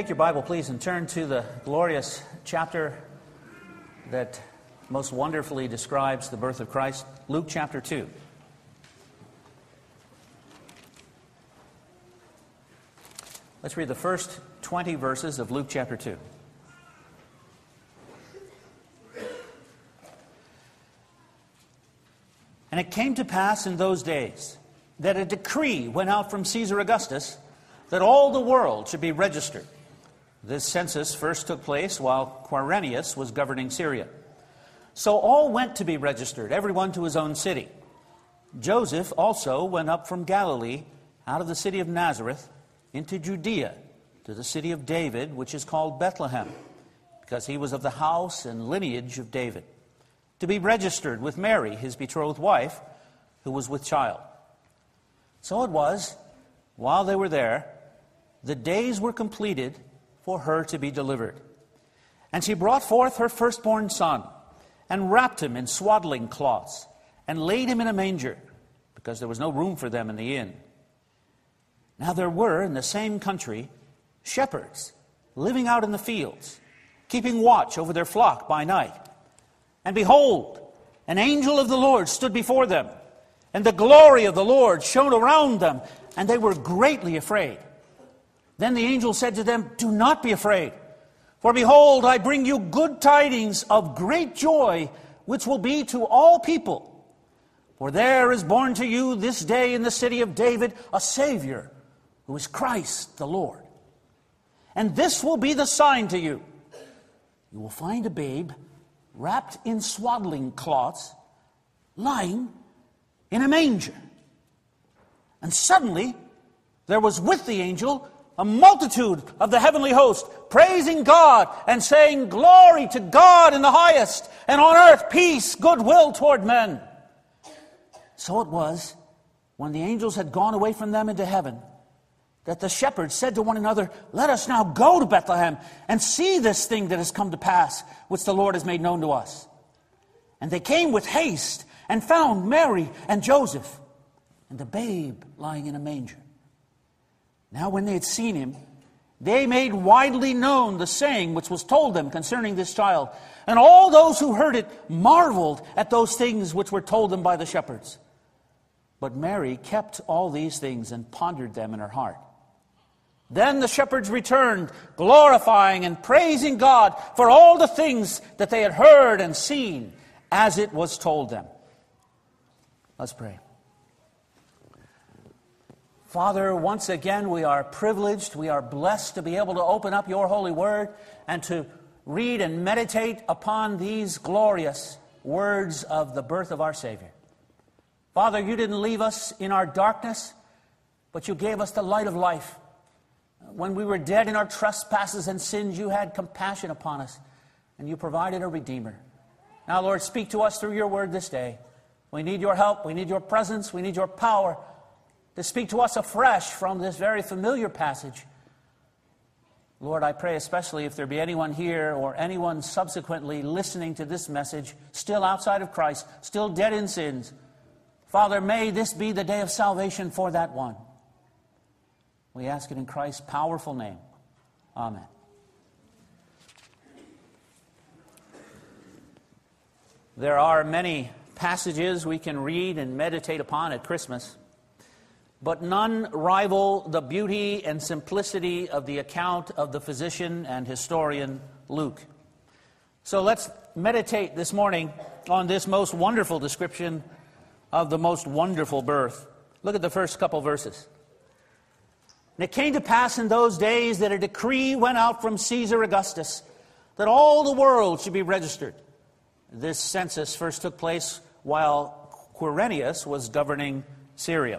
take your Bible, please, and turn to the glorious chapter that most wonderfully describes the birth of Christ, Luke chapter 2. Let's read the first 20 verses of Luke chapter 2. And it came to pass in those days that a decree went out from Caesar Augustus that all the world should be registered. This census first took place while Quirinius was governing Syria. So all went to be registered, everyone to his own city. Joseph also went up from Galilee, out of the city of Nazareth, into Judea, to the city of David, which is called Bethlehem, because he was of the house and lineage of David, to be registered with Mary, his betrothed wife, who was with child. So it was, while they were there, the days were completed for her to be delivered. And she brought forth her firstborn son, and wrapped him in swaddling cloths, and laid him in a manger, because there was no room for them in the inn. Now there were in the same country shepherds living out in the fields, keeping watch over their flock by night. And behold, an angel of the Lord stood before them, and the glory of the Lord shone around them, and they were greatly afraid. Then the angel said to them, "Do not be afraid, for behold, I bring you good tidings of great joy, which will be to all people. For there is born to you this day in the city of David a Savior, who is Christ the Lord. And this will be the sign to you. You will find a babe wrapped in swaddling cloths, lying in a manger." And suddenly there was with the angel a multitude of the heavenly host, praising God and saying, "Glory to God in the highest, and on earth peace, goodwill toward men." So it was, when the angels had gone away from them into heaven, that the shepherds said to one another, "Let us now go to Bethlehem and see this thing that has come to pass, which the Lord has made known to us." And they came with haste and found Mary and Joseph and the babe lying in a manger. Now when they had seen him, they made widely known the saying which was told them concerning this child. And all those who heard it marveled at those things which were told them by the shepherds. But Mary kept all these things and pondered them in her heart. Then the shepherds returned, glorifying and praising God for all the things that they had heard and seen, as it was told them. Let's pray. Father, once again we are privileged, we are blessed to be able to open up your holy word and to read and meditate upon these glorious words of the birth of our Savior. Father, you didn't leave us in our darkness, but you gave us the light of life. When we were dead in our trespasses and sins, you had compassion upon us, and you provided a Redeemer. Now, Lord, speak to us through your word this day. We need your help, we need your presence, we need your power to speak to us afresh from this very familiar passage. Lord, I pray especially if there be anyone here or anyone subsequently listening to this message, still outside of Christ, still dead in sins. Father, may this be the day of salvation for that one. We ask it in Christ's powerful name. Amen. There are many passages we can read and meditate upon at Christmas, but none rival the beauty and simplicity of the account of the physician and historian Luke. So let's meditate this morning on this most wonderful description of the most wonderful birth. Look at the first couple verses. And it came to pass in those days that a decree went out from Caesar Augustus that all the world should be registered. This census first took place while Quirinius was governing Syria.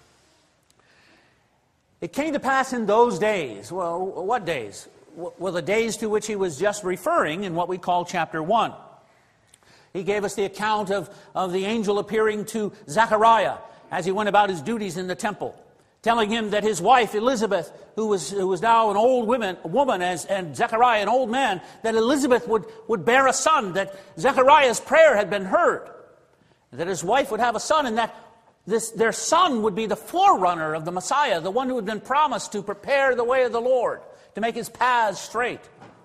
It came to pass in those days. Well, what days? Well, the days to which he was just referring in what we call chapter 1. He gave us the account of the angel appearing to Zechariah as he went about his duties in the temple, telling him that his wife Elizabeth, who was now an old woman, and Zechariah an old man, that Elizabeth would bear a son, that Zechariah's prayer had been heard, that his wife would have a son, and that their son would be the forerunner of the Messiah, the one who had been promised to prepare the way of the Lord, to make his paths straight.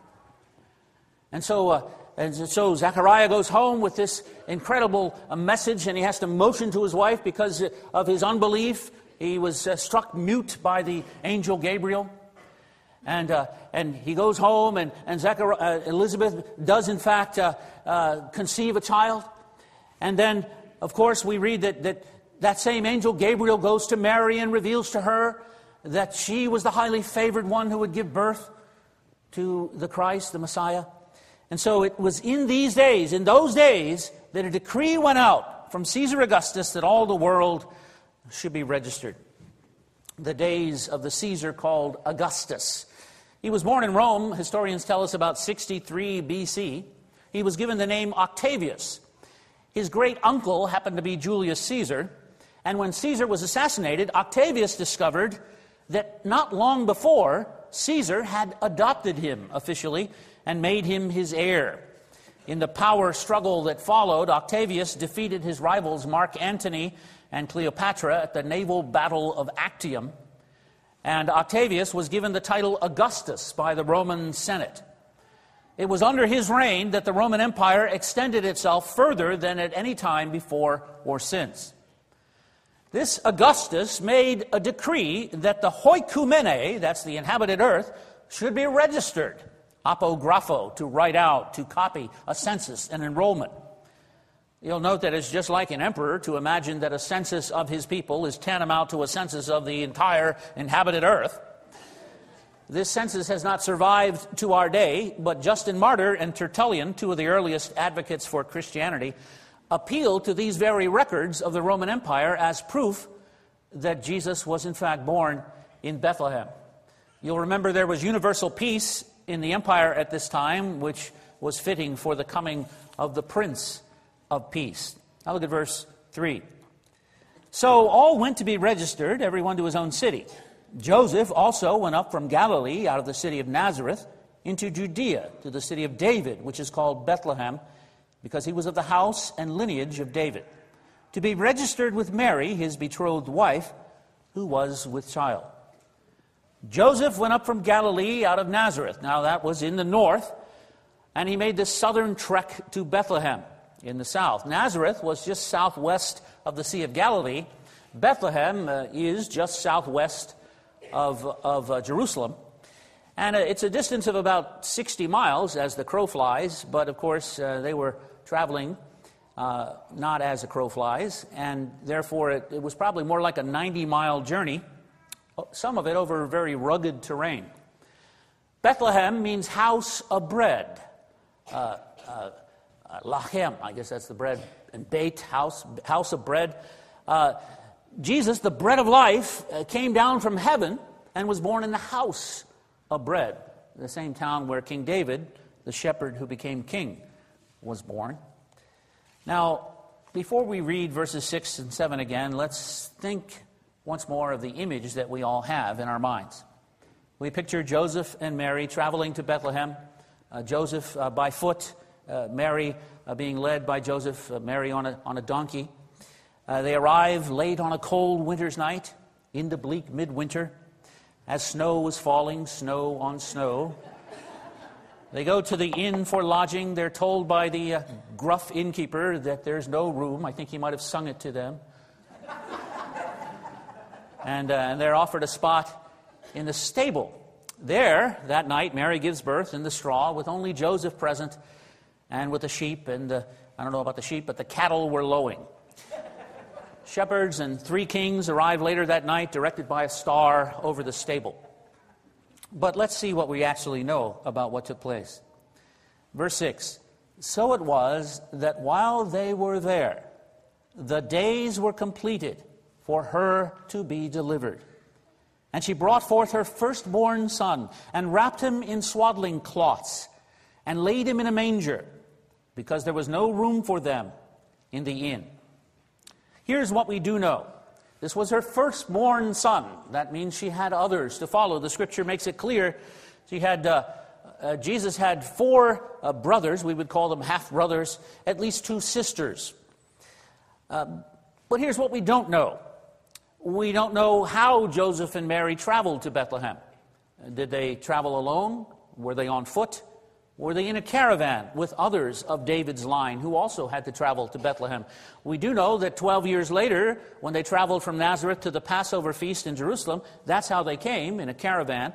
And so Zechariah goes home with this incredible message, and he has to motion to his wife because of his unbelief. He was struck mute by the angel Gabriel. And he goes home, and Elizabeth does, in fact, conceive a child. And then, of course, we read that same angel Gabriel goes to Mary and reveals to her that she was the highly favored one who would give birth to the Christ, the Messiah. And so it was in those days, that a decree went out from Caesar Augustus that all the world should be registered. The days of the Caesar called Augustus. He was born in Rome, historians tell us, about 63 BC. He was given the name Octavius. His great uncle happened to be Julius Caesar. And when Caesar was assassinated, Octavius discovered that not long before, Caesar had adopted him officially and made him his heir. In the power struggle that followed, Octavius defeated his rivals Mark Antony and Cleopatra at the naval battle of Actium. And Octavius was given the title Augustus by the Roman Senate. It was under his reign that the Roman Empire extended itself further than at any time before or since. This Augustus made a decree that the oikoumene, that's the inhabited earth, should be registered, apographo, to write out, to copy, a census, an enrollment. You'll note that it's just like an emperor to imagine that a census of his people is tantamount to a census of the entire inhabited earth. This census has not survived to our day, but Justin Martyr and Tertullian, two of the earliest advocates for Christianity, appealed to these very records of the Roman Empire as proof that Jesus was in fact born in Bethlehem. You'll remember there was universal peace in the empire at this time, which was fitting for the coming of the Prince of Peace. Now look at verse 3. So all went to be registered, everyone to his own city. Joseph also went up from Galilee, out of the city of Nazareth, into Judea, to the city of David, which is called Bethlehem, because he was of the house and lineage of David, to be registered with Mary, his betrothed wife, who was with child. Joseph went up from Galilee, out of Nazareth. Now that was in the north, and he made this southern trek to Bethlehem in the south. Nazareth was just southwest of the Sea of Galilee. Bethlehem is just southwest of Jerusalem. And it's a distance of about 60 miles as the crow flies, but of course they were traveling not as the crow flies, and therefore it was probably more like a 90-mile journey, some of it over very rugged terrain. Bethlehem means house of bread. Lachem, I guess that's the bread, and Beit, house of bread. Jesus, the bread of life, came down from heaven and was born in the house of bread, the same town where King David, the shepherd who became king, was born. Now, before we read verses 6 and 7 again, let's think once more of the image that we all have in our minds. We picture Joseph and Mary traveling to Bethlehem, Joseph by foot, Mary being led by Joseph, Mary on a donkey. They arrive late on a cold winter's night, into bleak midwinter, as snow was falling, snow on snow. They go to the inn for lodging. They're told by the gruff innkeeper that there's no room. I think he might have sung it to them. And they're offered a spot in the stable. There, that night, Mary gives birth in the straw with only Joseph present and with the sheep. And I don't know about the sheep, but the cattle were lowing. Shepherds and 3 kings arrive later that night, directed by a star over the stable. But let's see what we actually know about what took place. Verse 6, so it was that while they were there, the days were completed for her to be delivered. And she brought forth her firstborn son, and wrapped him in swaddling cloths, and laid him in a manger, because there was no room for them in the inn. Here's what we do know. This was her firstborn son. That means she had others to follow. The Scripture makes it clear. Jesus had 4 brothers. We would call them half-brothers. At least 2 sisters. But here's what we don't know. We don't know how Joseph and Mary traveled to Bethlehem. Did they travel alone? Were they on foot? Were they in a caravan with others of David's line who also had to travel to Bethlehem? We do know that 12 years later, when they traveled from Nazareth to the Passover feast in Jerusalem, that's how they came, in a caravan.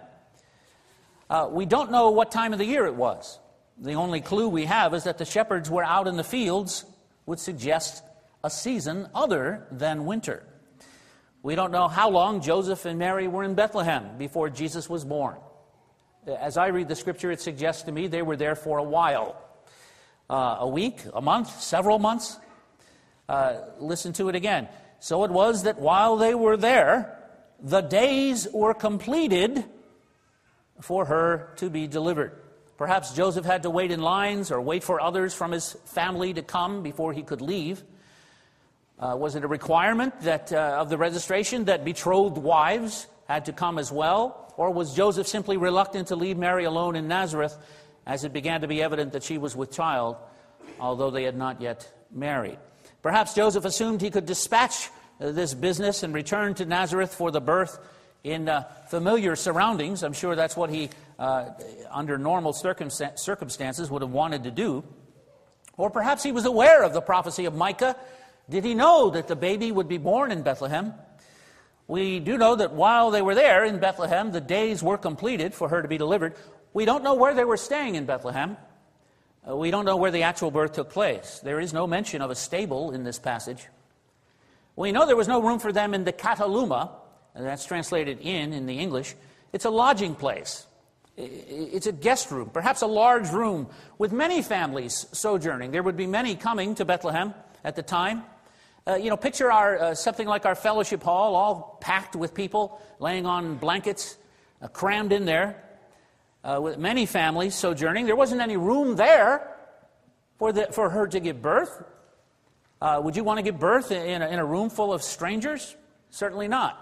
We don't know what time of the year it was. The only clue we have is that the shepherds were out in the fields, which suggests a season other than winter. We don't know how long Joseph and Mary were in Bethlehem before Jesus was born. As I read the scripture, it suggests to me they were there for a while. A week, a month, several months. Listen to it again. So it was that while they were there, the days were completed for her to be delivered. Perhaps Joseph had to wait in lines or wait for others from his family to come before he could leave. Was it a requirement that of the registration that betrothed wives had to come as well? Or was Joseph simply reluctant to leave Mary alone in Nazareth as it began to be evident that she was with child, although they had not yet married? Perhaps Joseph assumed he could dispatch this business and return to Nazareth for the birth in familiar surroundings. I'm sure that's what he, under normal circumstances, would have wanted to do. Or perhaps he was aware of the prophecy of Micah. Did he know that the baby would be born in Bethlehem? We do know that while they were there in Bethlehem, the days were completed for her to be delivered. We don't know where they were staying in Bethlehem. We don't know where the actual birth took place. There is no mention of a stable in this passage. We know there was no room for them in the Kataluma, and that's translated in the English. It's a lodging place. It's a guest room, perhaps a large room with many families sojourning. There would be many coming to Bethlehem at the time. Picture something like our fellowship hall, all packed with people, laying on blankets, crammed in there, with many families sojourning. There wasn't any room there for her to give birth. Would you want to give birth in a room full of strangers? Certainly not.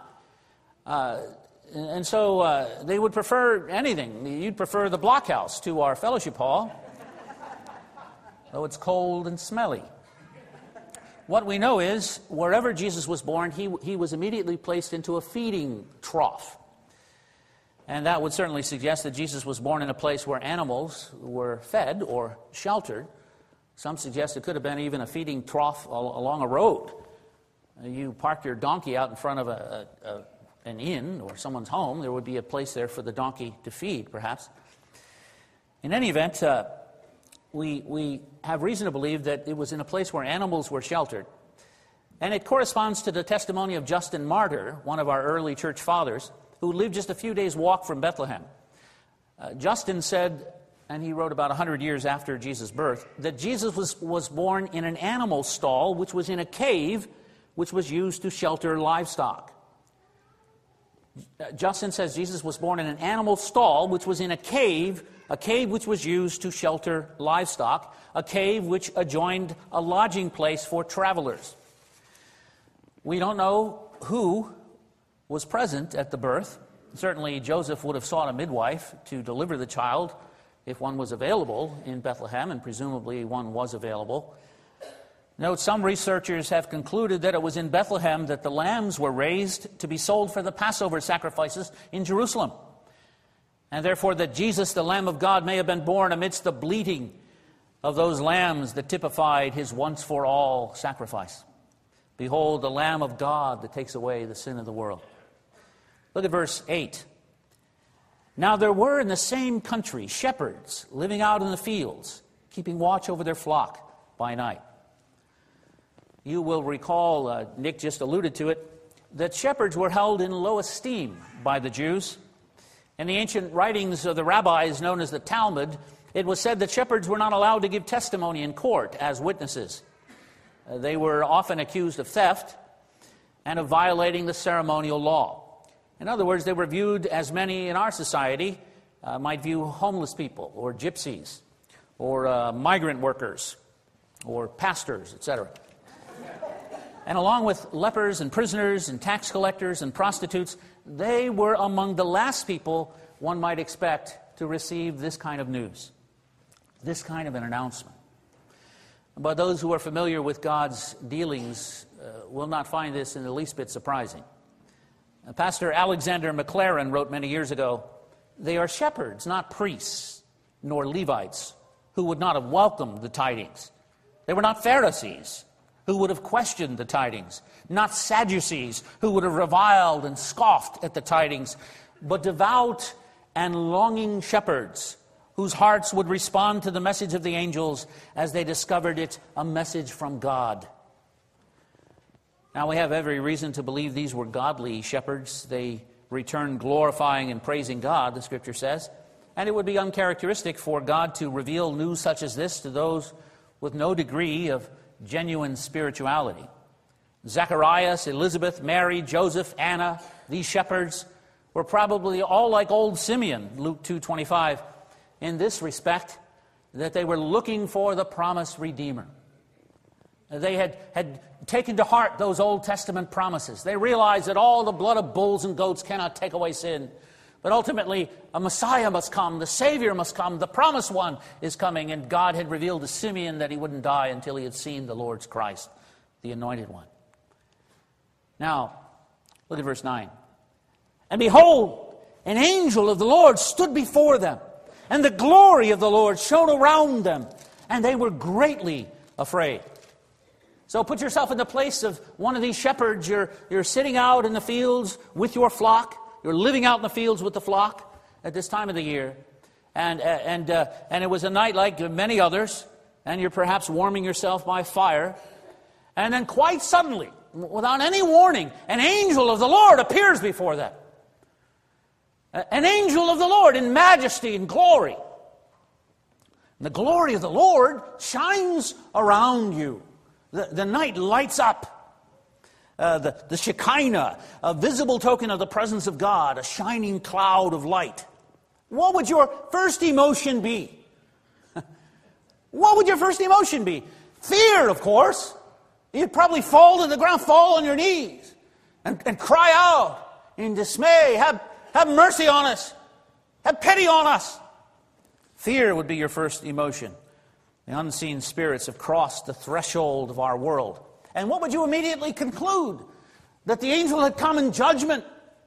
And so they would prefer anything. You'd prefer the blockhouse to our fellowship hall, though it's cold and smelly. What we know is, wherever Jesus was born, he was immediately placed into a feeding trough. And that would certainly suggest that Jesus was born in a place where animals were fed or sheltered. Some suggest it could have been even a feeding trough along a road. You park your donkey out in front of an inn or someone's home, there would be a place there for the donkey to feed, perhaps. In any event, we have reason to believe that it was in a place where animals were sheltered. And it corresponds to the testimony of Justin Martyr, one of our early church fathers, who lived just a few days' walk from Bethlehem. Justin said, and he wrote about 100 years after Jesus' birth, that Jesus was born in an animal stall, which was in a cave, which was used to shelter livestock. Justin says Jesus was born in an animal stall, which was in a cave which was used to shelter livestock, a cave which adjoined a lodging place for travelers. We don't know who was present at the birth. Certainly Joseph would have sought a midwife to deliver the child if one was available in Bethlehem, and presumably one was available. Note, some researchers have concluded that it was in Bethlehem that the lambs were raised to be sold for the Passover sacrifices in Jerusalem, and therefore that Jesus, the Lamb of God, may have been born amidst the bleating of those lambs that typified his once-for-all sacrifice. Behold, the Lamb of God that takes away the sin of the world. Look at verse 8. Now there were in the same country shepherds living out in the fields, keeping watch over their flock by night. You will recall, Nick just alluded to it, that shepherds were held in low esteem by the Jews. In the ancient writings of the rabbis known as the Talmud, it was said that shepherds were not allowed to give testimony in court as witnesses. They were often accused of theft and of violating the ceremonial law. In other words, they were viewed as many in our society might view homeless people or gypsies or migrant workers or pastors, etc. And along with lepers and prisoners and tax collectors and prostitutes, they were among the last people one might expect to receive this kind of news, this kind of an announcement. But those who are familiar with God's dealings will not find this in the least bit surprising. Pastor Alexander McLaren wrote many years ago, they are shepherds, not priests, nor Levites, who would not have welcomed the tidings. They were not Pharisees, who would have questioned the tidings, not Sadducees, who would have reviled and scoffed at the tidings, but devout and longing shepherds, whose hearts would respond to the message of the angels as they discovered it a message from God. Now we have every reason to believe these were godly shepherds. They returned glorifying and praising God, the Scripture says. And it would be uncharacteristic for God to reveal news such as this to those with no degree of genuine spirituality. Zacharias, Elizabeth, Mary, Joseph, Anna, these shepherds were probably all like old Simeon, Luke 2:25, in this respect, that they were looking for the promised Redeemer. They had taken to heart those Old Testament promises. They realized that all the blood of bulls and goats cannot take away sin. But ultimately, a Messiah must come, the Savior must come, the promised one is coming, and God had revealed to Simeon that he wouldn't die until he had seen the Lord's Christ, the Anointed One. Now, look at verse 9. And behold, an angel of the Lord stood before them, and the glory of the Lord shone around them, and they were greatly afraid. So put yourself in the place of one of these shepherds. You're sitting out in the fields with your flock. You're living out in the fields with the flock at this time of the year. And it was a night like many others, and you're perhaps warming yourself by fire. And then quite suddenly, without any warning, an angel of the Lord appears before them. An angel of the Lord in majesty and glory. And the glory of the Lord shines around you. The night lights up. The Shekinah, a visible token of the presence of God, a shining cloud of light. What would your first emotion be? What would your first emotion be? Fear, of course. You'd probably fall to the ground, fall on your knees, and cry out in dismay, have mercy on us. Have pity on us. Fear would be your first emotion. The unseen spirits have crossed the threshold of our world. And what would you immediately conclude? That the angel had come in judgment.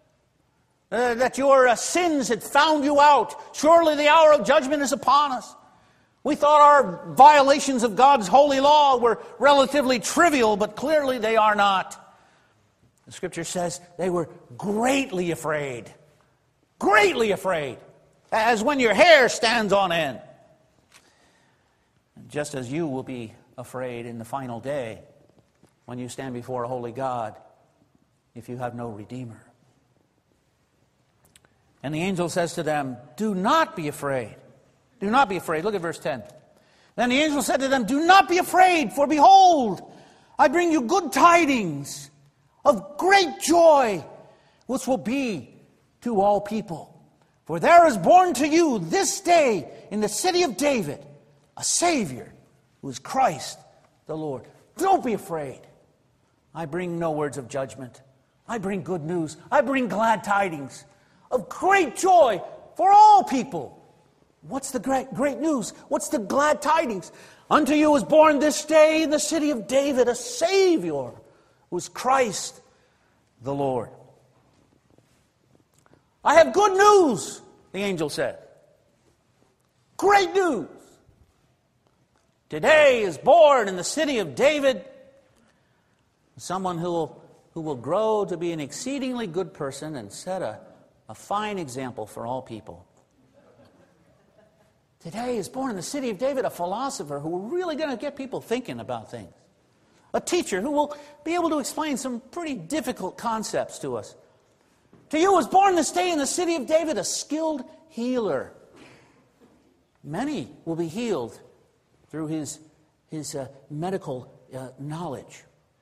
That your sins had found you out. Surely the hour of judgment is upon us. We thought our violations of God's holy law were relatively trivial, but clearly they are not. The Scripture says they were greatly afraid. Greatly afraid. As when your hair stands on end. Just as you will be afraid in the final day when you stand before a holy God if you have no Redeemer. And the angel says to them, do not be afraid. Do not be afraid. Look at verse 10. Then the angel said to them, do not be afraid, for behold, I bring you good tidings of great joy, which will be to all people. For there is born to you this day in the city of David a Savior, who is Christ the Lord. Don't be afraid. I bring no words of judgment. I bring good news. I bring glad tidings of great joy for all people. What's the great news? What's the glad tidings? Unto you is born this day in the city of David a Savior, who is Christ the Lord. I have good news, the angel said. Great news. Today is born in the city of David someone who will grow to be an exceedingly good person and set a fine example for all people. Today is born in the city of David a philosopher who is really going to get people thinking about things. A teacher who will be able to explain some pretty difficult concepts to us. To you was born this day in the city of David a skilled healer. Many will be healed through his medical knowledge.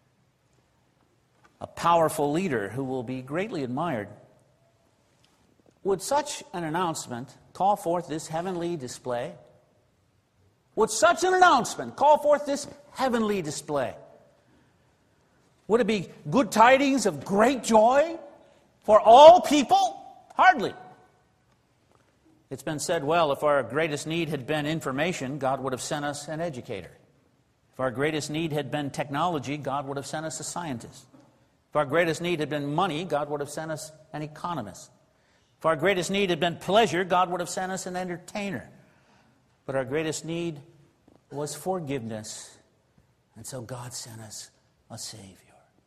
A powerful leader who will be greatly admired. Would such an announcement call forth this heavenly display? Would such an announcement call forth this heavenly display? Would it be good tidings of great joy for all people? Hardly. It's been said, well, if our greatest need had been information, God would have sent us an educator. If our greatest need had been technology, God would have sent us a scientist. If our greatest need had been money, God would have sent us an economist. If our greatest need had been pleasure, God would have sent us an entertainer. But our greatest need was forgiveness. And so God sent us a Savior.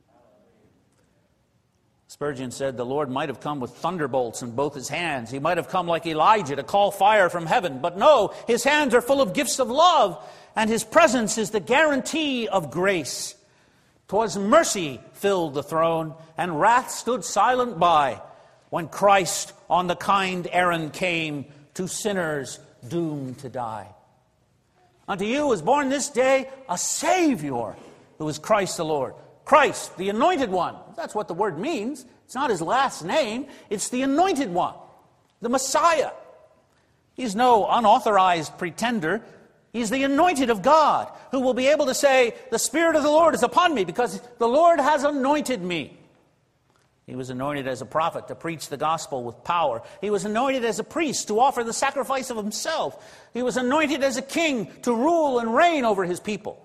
Spurgeon said the Lord might have come with thunderbolts in both his hands. He might have come like Elijah to call fire from heaven. But no, his hands are full of gifts of love, and his presence is the guarantee of grace. 'Twas mercy filled the throne, and wrath stood silent by, when Christ on the kind errand came to sinners doomed to die. Unto you is born this day a Savior, who is Christ the Lord. Christ, the Anointed One. That's what the word means. It's not his last name. It's the Anointed One, the Messiah. He's no unauthorized pretender. He's the Anointed of God, who will be able to say, the Spirit of the Lord is upon me, because the Lord has anointed me. He was anointed as a prophet to preach the gospel with power. He was anointed as a priest to offer the sacrifice of himself. He was anointed as a king to rule and reign over his people.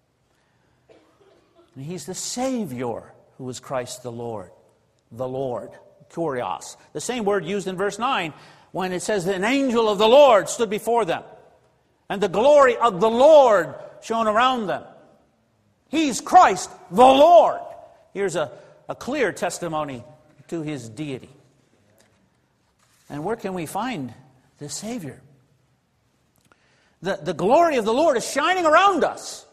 And he's the Savior, who is Christ the Lord. The Lord, Kurios. The same word used in verse 9 when it says that an angel of the Lord stood before them, and the glory of the Lord shone around them. He's Christ the Lord. Here's a clear testimony to his deity. And where can we find this Savior? The glory of the Lord is shining around us.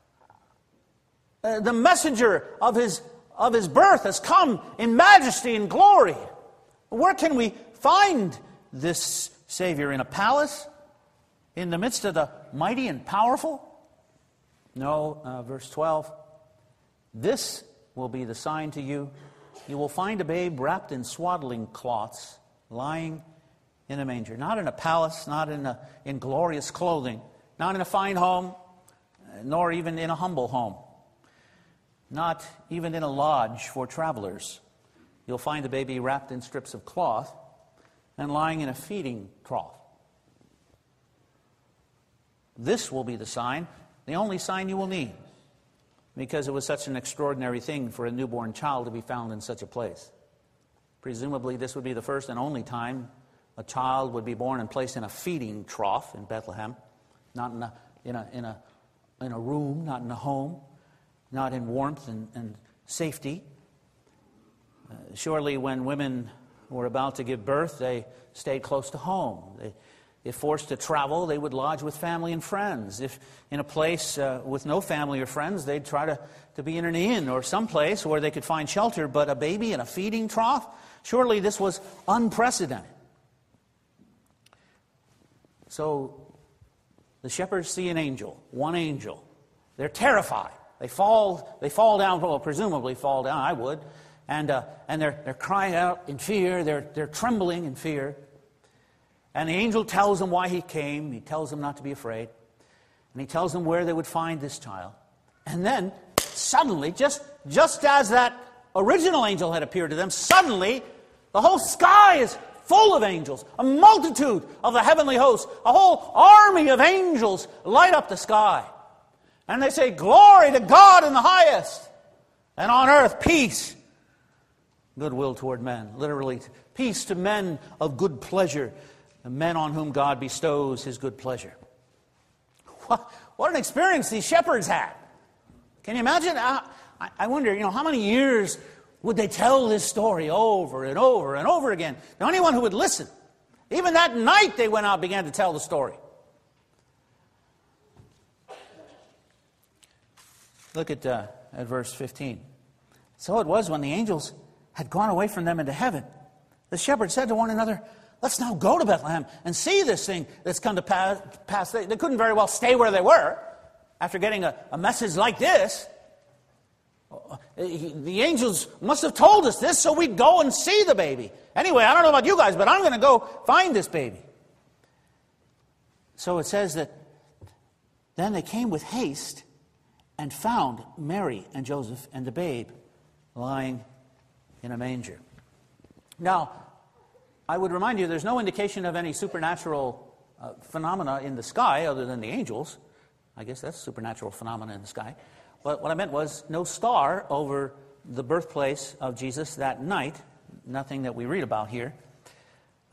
The messenger of his birth has come in majesty and glory. Where can we find this Savior? In a palace? In the midst of the mighty and powerful? No, verse 12. This will be the sign to you. You will find a babe wrapped in swaddling cloths, lying in a manger. Not in a palace, not in glorious clothing, not in a fine home, nor even in a humble home. Not even in a lodge for travelers. You'll find a baby wrapped in strips of cloth and lying in a feeding trough. This will be the sign, the only sign you will need, because it was such an extraordinary thing for a newborn child to be found in such a place. Presumably, this would be the first and only time a child would be born and placed in a feeding trough in Bethlehem, not in a room, not in a home, not in warmth and safety. Surely when women were about to give birth, they stayed close to home. If forced to travel, they would lodge with family and friends. If in a place with no family or friends, they'd try to be in an inn or someplace where they could find shelter. But a baby in a feeding trough? Surely this was unprecedented. So the shepherds see an angel, one angel. They're terrified. They fall down, well, presumably fall down, I would. And they're crying out in fear. They're trembling in fear. And the angel tells them why he came. He tells them not to be afraid. And he tells them where they would find this child. And then, suddenly, just as that original angel had appeared to them, suddenly, the whole sky is full of angels. A multitude of the heavenly hosts. A whole army of angels light up the sky. And they say, glory to God in the highest. And on earth, peace. Goodwill toward men. Literally, peace to men of good pleasure. Men on whom God bestows his good pleasure. What an experience these shepherds had. Can you imagine? I wonder, how many years would they tell this story over and over and over again to anyone who would listen? Even that night they went out and began to tell the story. Look at verse 15. So it was when the angels had gone away from them into heaven. The shepherds said to one another, let's now go to Bethlehem and see this thing that's come to pass. They couldn't very well stay where they were after getting a message like this. The angels must have told us this so we'd go and see the baby. Anyway, I don't know about you guys, but I'm going to go find this baby. So it says that then they came with haste and found Mary and Joseph and the babe lying in a manger. Now, I would remind you, there's no indication of any supernatural phenomena in the sky other than the angels. I guess that's a supernatural phenomena in the sky. But what I meant was no star over the birthplace of Jesus that night. Nothing that we read about here.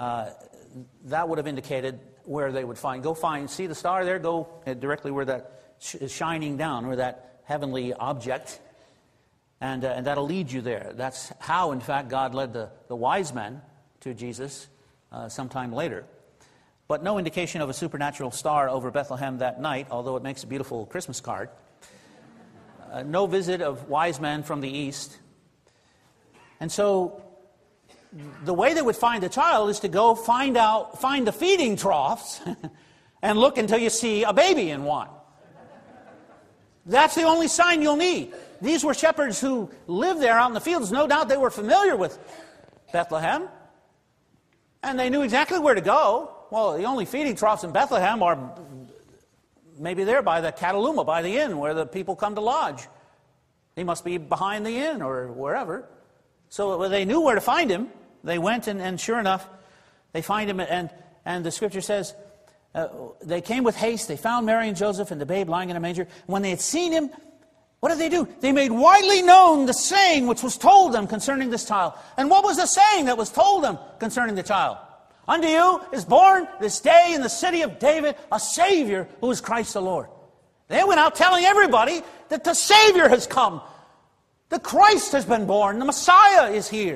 that would have indicated where they would find. See the star there? Go directly where that is shining down, or that heavenly object, and that'll lead you there. That's how, in fact, God led the wise men to Jesus sometime later. But no indication of a supernatural star over Bethlehem that night, although it makes a beautiful Christmas card. No visit of wise men from the east. And so the way they would find the child is to go find the feeding troughs and look until you see a baby in one. That's the only sign you'll need. These were shepherds who lived there out in the fields. No doubt they were familiar with Bethlehem, and they knew exactly where to go. Well, the only feeding troughs in Bethlehem are maybe there by the Cataluma, by the inn where the people come to lodge. They must be behind the inn or wherever. So they knew where to find him. They went, and sure enough, they find him. And the scripture says, they came with haste. They found Mary and Joseph and the babe lying in a manger. When they had seen him, what did they do? They made widely known the saying which was told them concerning this child. And what was the saying that was told them concerning the child? Unto you is born this day in the city of David a Savior, who is Christ the Lord. They went out telling everybody that the Savior has come. The Christ has been born. The Messiah is here.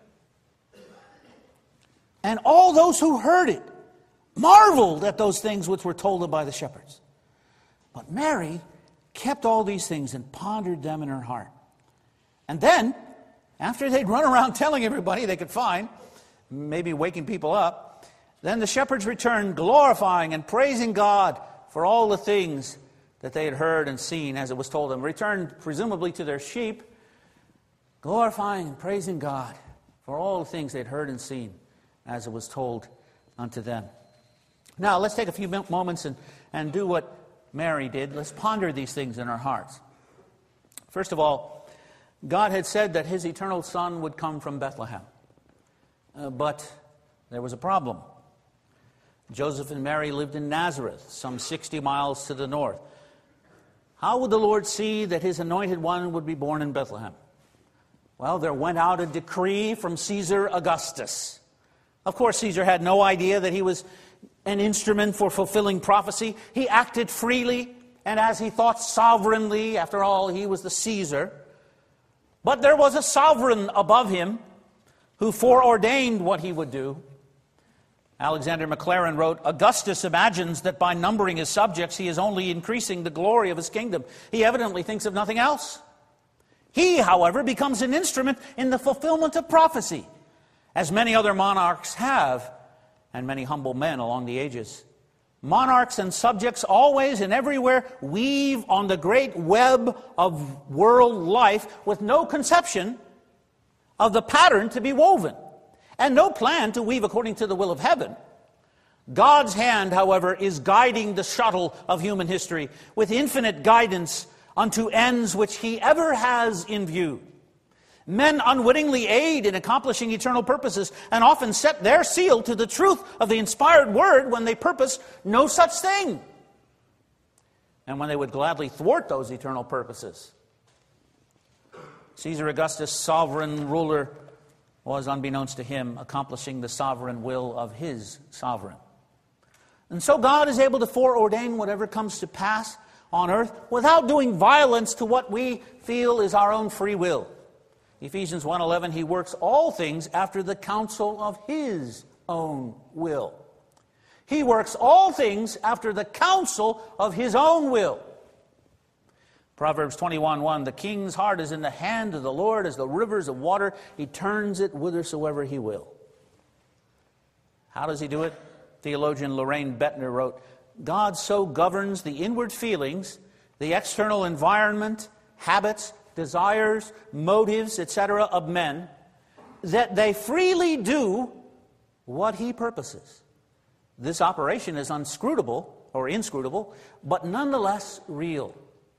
And all those who heard it marveled at those things which were told them by the shepherds. But Mary kept all these things and pondered them in her heart. And then, after they'd run around telling everybody they could find, maybe waking people up, then the shepherds returned, glorifying and praising God for all the things that they had heard and seen as it was told them. Returned presumably to their sheep, glorifying and praising God for all the things they'd heard and seen as it was told unto them. Now, let's take a few moments and do what Mary did. Let's ponder these things in our hearts. First of all, God had said that his eternal Son would come from Bethlehem. But there was a problem. Joseph and Mary lived in Nazareth, some 60 miles to the north. How would the Lord see that his anointed one would be born in Bethlehem? Well, there went out a decree from Caesar Augustus. Of course, Caesar had no idea that he was an instrument for fulfilling prophecy. He acted freely and as he thought sovereignly. After all, he was the Caesar. But there was a sovereign above him who foreordained what he would do. Alexander Maclaren wrote, Augustus imagines that by numbering his subjects, he is only increasing the glory of his kingdom. He evidently thinks of nothing else. He, however, becomes an instrument in the fulfillment of prophecy, as many other monarchs have, and many humble men along the ages. Monarchs and subjects always and everywhere weave on the great web of world life with no conception of the pattern to be woven, and no plan to weave according to the will of heaven. God's hand, however, is guiding the shuttle of human history with infinite guidance unto ends which he ever has in view. Men unwittingly aid in accomplishing eternal purposes and often set their seal to the truth of the inspired word when they purpose no such thing, and when they would gladly thwart those eternal purposes. Caesar Augustus, sovereign ruler, was, unbeknownst to him, accomplishing the sovereign will of his sovereign. And so God is able to foreordain whatever comes to pass on earth without doing violence to what we feel is our own free will. Ephesians 1:11, he works all things after the counsel of his own will. He works all things after the counsel of his own will. Proverbs 21:1, the king's heart is in the hand of the Lord as the rivers of water. He turns it whithersoever he will. How does he do it? Theologian Lorraine Bettner wrote, God so governs the inward feelings, the external environment, habits, desires, motives, etc. of men, that they freely do what he purposes. This operation is inscrutable, but nonetheless real.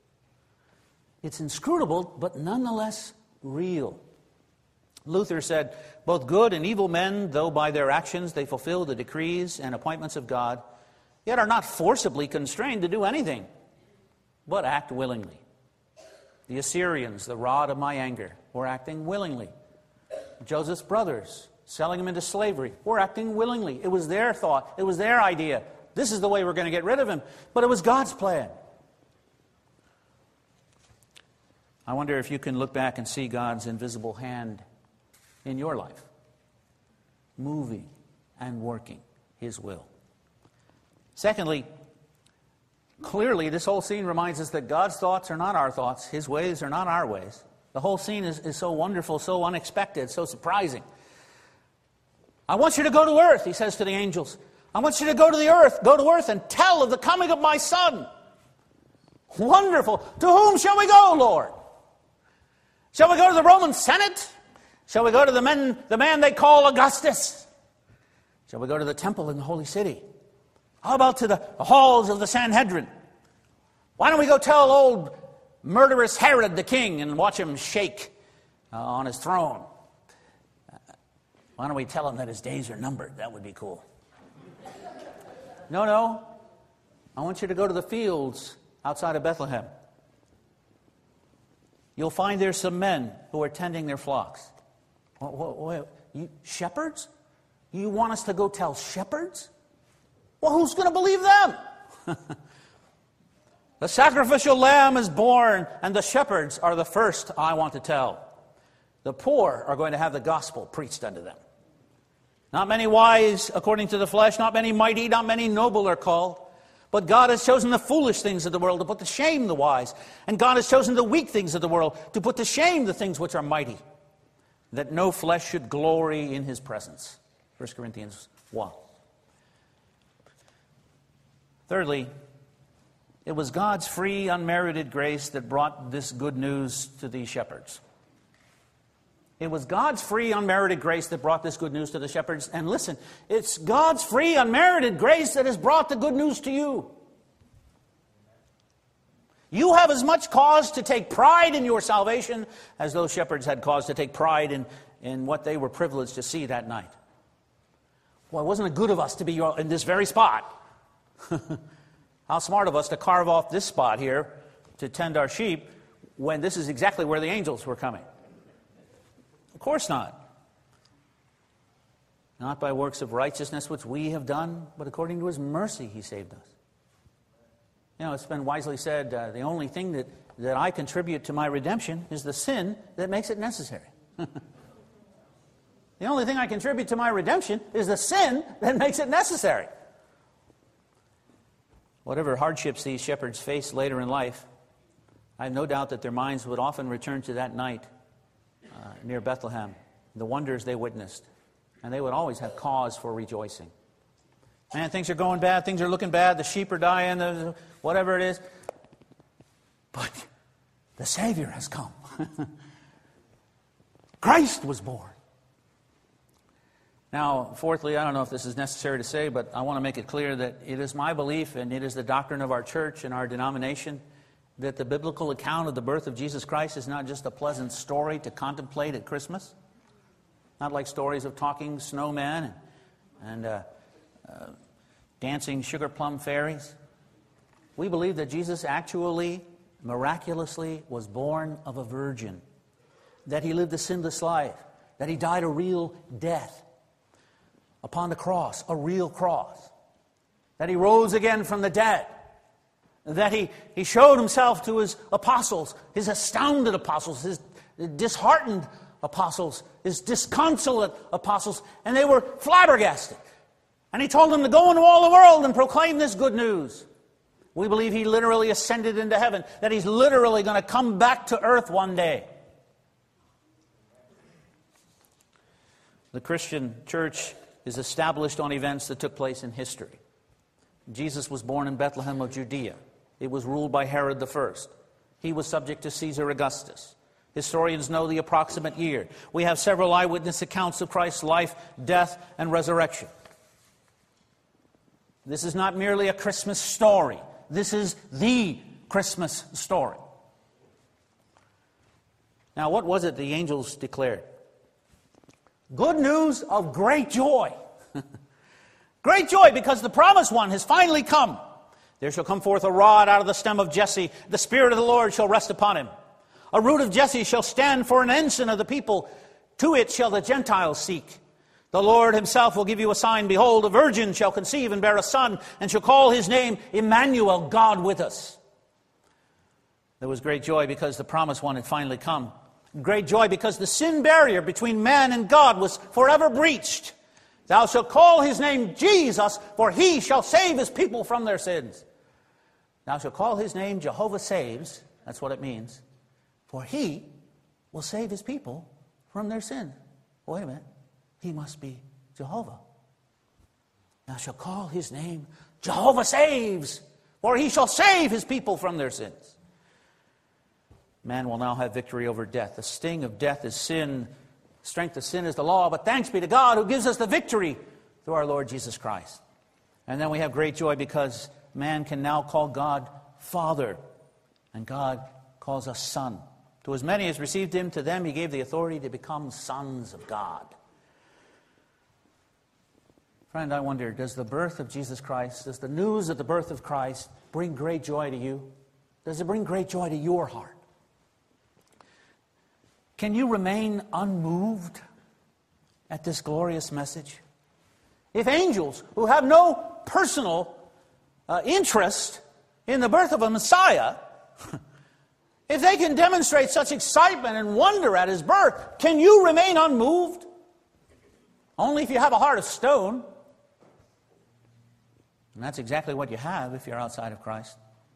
It's inscrutable, but nonetheless real. Luther said, both good and evil men, though by their actions they fulfill the decrees and appointments of God, yet are not forcibly constrained to do anything, but act willingly. The Assyrians, the rod of my anger, were acting willingly. Joseph's brothers selling him into slavery, or acting willingly. It was their thought. It was their idea. This is the way we're going to get rid of him. But it was God's plan. I wonder if you can look back and see God's invisible hand in your life, moving and working his will. Secondly, clearly this whole scene reminds us that God's thoughts are not our thoughts, his ways are not our ways. The whole scene is so wonderful, so unexpected, so surprising. I want you to go to earth, he says to the angels. I want you to go to earth and tell of the coming of my Son. Wonderful. To whom shall we go, Lord? Shall we go to the Roman Senate? Shall we go to the man they call Augustus? Shall we go to the temple in the holy city? How about to the halls of the Sanhedrin? Why don't we go tell old murderous Herod the king and watch him shake on his throne? Why don't we tell him that his days are numbered? That would be cool. No. I want you to go to the fields outside of Bethlehem. You'll find there some men who are tending their flocks. Shepherds? You want us to go tell shepherds? Well, who's going to believe them? The sacrificial lamb is born, and the shepherds are the first I want to tell. The poor are going to have the gospel preached unto them. Not many wise according to the flesh, not many mighty, not many noble are called. But God has chosen the foolish things of the world to put to shame the wise. And God has chosen the weak things of the world to put to shame the things which are mighty, that no flesh should glory in his presence. 1 Corinthians 1. Thirdly, it was God's free, unmerited grace that brought this good news to these shepherds. It was God's free, unmerited grace that brought this good news to the shepherds. And listen, it's God's free, unmerited grace that has brought the good news to you. You have as much cause to take pride in your salvation as those shepherds had cause to take pride in what they were privileged to see that night. Well, wasn't it good of us to be in this very spot? How smart of us to carve off this spot here to tend our sheep when this is exactly where the angels were coming. Of course not. Not by works of righteousness which we have done, but according to his mercy he saved us. You know, it's been wisely said, the only thing that I contribute to my redemption is the sin that makes it necessary. The only thing I contribute to my redemption is the sin that makes it necessary. Whatever hardships these shepherds faced later in life, I have no doubt that their minds would often return to that night near Bethlehem, the wonders they witnessed, and they would always have cause for rejoicing. Man, things are going bad, things are looking bad, the sheep are dying, whatever it is. But the Savior has come. Christ was born. Now, fourthly, I don't know if this is necessary to say, but I want to make it clear that it is my belief, and it is the doctrine of our church and our denomination, that the biblical account of the birth of Jesus Christ is not just a pleasant story to contemplate at Christmas. Not like stories of talking snowmen and dancing sugar plum fairies. We believe that Jesus actually, miraculously, was born of a virgin. That he lived a sinless life. That he died a real death upon the cross, a real cross. That he rose again from the dead. That he showed himself to his apostles, his astounded apostles, his disheartened apostles, his disconsolate apostles, and they were flabbergasted. And he told them to go into all the world and proclaim this good news. We believe he literally ascended into heaven, that he's literally going to come back to earth one day. The Christian church is established on events that took place in history. Jesus was born in Bethlehem of Judea. It was ruled by Herod the First. He was subject to Caesar Augustus. Historians know the approximate year. We have several eyewitness accounts of Christ's life, death, and resurrection. This is not merely a Christmas story. This is the Christmas story. Now, what was it the angels declared? Good news of great joy. Great joy, because the promised one has finally come. There shall come forth a rod out of the stem of Jesse. The Spirit of the Lord shall rest upon him. A root of Jesse shall stand for an ensign of the people. To it shall the Gentiles seek. The Lord himself will give you a sign. Behold, a virgin shall conceive and bear a son, and shall call his name Emmanuel, God with us. There was great joy because the promised one had finally come. Great joy because the sin barrier between man and God was forever breached. Thou shalt call his name Jesus, for he shall save his people from their sins. Thou shalt call his name Jehovah Saves. That's what it means. For he will save his people from their sins. Wait a minute. He must be Jehovah. Thou shalt call his name Jehovah Saves, for he shall save his people from their sins. Man will now have victory over death. The sting of death is sin. The strength of sin is the law. But thanks be to God who gives us the victory through our Lord Jesus Christ. And then we have great joy because man can now call God Father. And God calls us Son. To as many as received him, to them he gave the authority to become sons of God. Friend, I wonder, does the birth of Jesus Christ, does the news of the birth of Christ bring great joy to you? Does it bring great joy to your heart? Can you remain unmoved at this glorious message? If angels who have no personal interest in the birth of a Messiah, if they can demonstrate such excitement and wonder at his birth, can you remain unmoved? Only if you have a heart of stone. And that's exactly what you have if you're outside of Christ.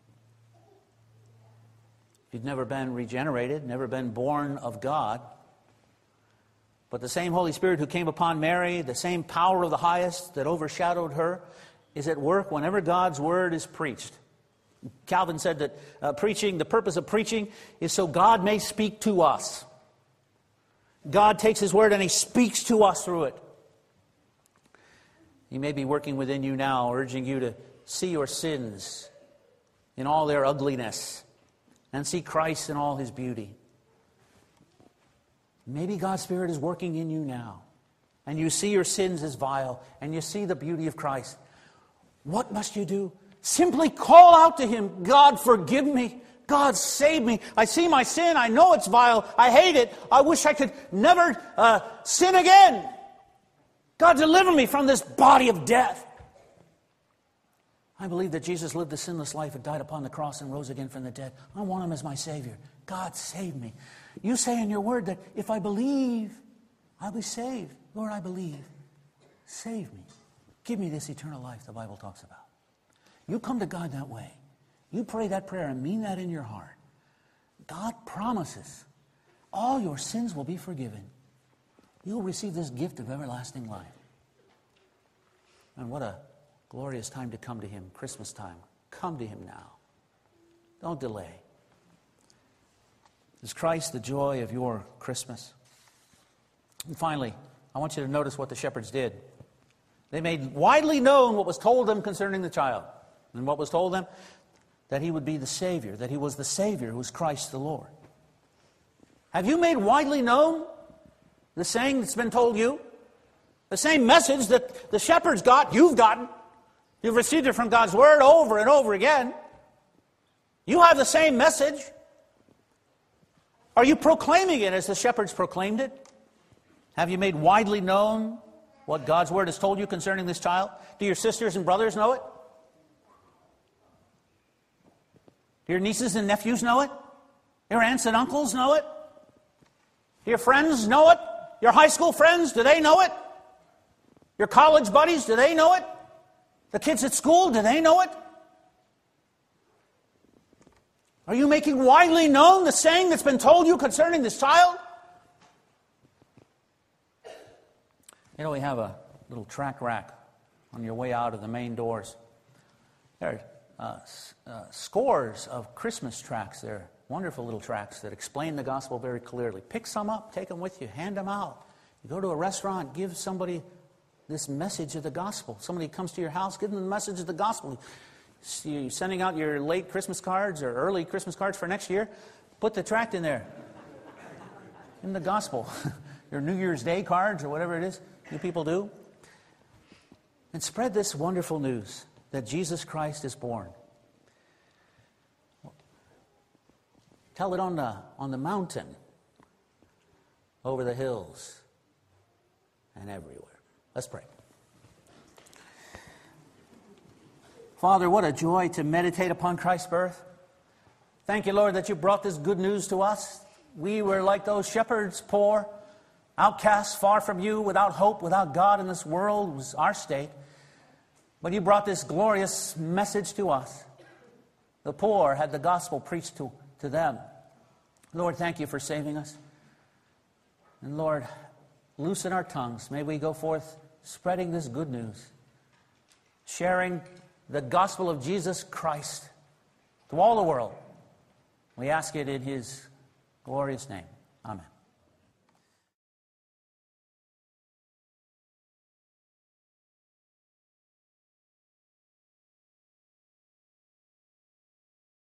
You've never been regenerated, never been born of God. But the same Holy Spirit who came upon Mary, the same power of the highest that overshadowed her, is at work whenever God's word is preached. Calvin said that the purpose of preaching is so God may speak to us. God takes his word and he speaks to us through it. He may be working within you now, urging you to see your sins in all their ugliness and see Christ in all his beauty. Maybe God's Spirit is working in you now, and you see your sins as vile, and you see the beauty of Christ. What must you do? Simply call out to him, God, forgive me. God, save me. I see my sin. I know it's vile. I hate it. I wish I could never sin again. God, deliver me from this body of death. I believe that Jesus lived a sinless life and died upon the cross and rose again from the dead. I want him as my Savior. God, save me. You say in your word that if I believe, I'll be saved. Lord, I believe. Save me. Give me this eternal life the Bible talks about. You come to God that way. You pray that prayer and mean that in your heart. God promises all your sins will be forgiven. You'll receive this gift of everlasting life. And what a glorious time to come to him, Christmas time. Come to him now. Don't delay. Is Christ the joy of your Christmas? And finally, I want you to notice what the shepherds did. They made widely known what was told them concerning the child. And what was told them? That he would be the Savior, that he was the Savior who was Christ the Lord. Have you made widely known the saying that's been told you? The same message that the shepherds got, you've gotten. You've received it from God's Word over and over again. You have the same message. Are you proclaiming it as the shepherds proclaimed it? Have you made widely known what God's Word has told you concerning this child? Do your sisters and brothers know it? Do your nieces and nephews know it? Your aunts and uncles know it? Do your friends know it? Your high school friends, do they know it? Your college buddies, do they know it? The kids at school, do they know it? Are you making widely known the saying that's been told you concerning this child? You know, we have a little tract rack on your way out of the main doors. There are scores of Christmas tracts there. Wonderful little tracts that explain the gospel very clearly. Pick some up, take them with you, hand them out. You go to a restaurant, give somebody this message of the gospel. Somebody comes to your house, give them the message of the gospel. You're sending out your late Christmas cards or early Christmas cards for next year, put the tract in there. In the gospel. Your New Year's Day cards or whatever it is you people do. And spread this wonderful news that Jesus Christ is born. Tell it on the mountain, over the hills, and everywhere. Let's pray. Father, what a joy to meditate upon Christ's birth. Thank you, Lord, that you brought this good news to us. We were like those shepherds, poor, outcasts, far from you, without hope, without God in this world was our state. But you brought this glorious message to us. The poor had the gospel preached to them. Lord, thank you for saving us. And Lord, loosen our tongues. May we go forth spreading this good news, sharing the gospel of Jesus Christ to all the world. We ask it in his glorious name. Amen.